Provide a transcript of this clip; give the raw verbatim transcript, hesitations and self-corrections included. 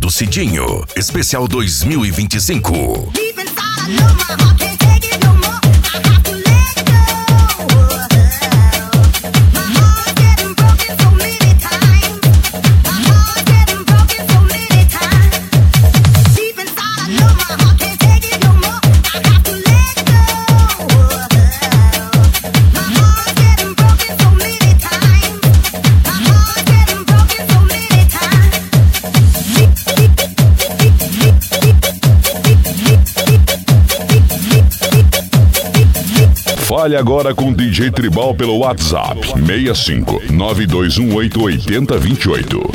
do Cidinho, especial dois mil e vinte e cinco. Fale agora com o D J Tribal pelo WhatsApp seis cinco nove dois um oito oito zero dois oito.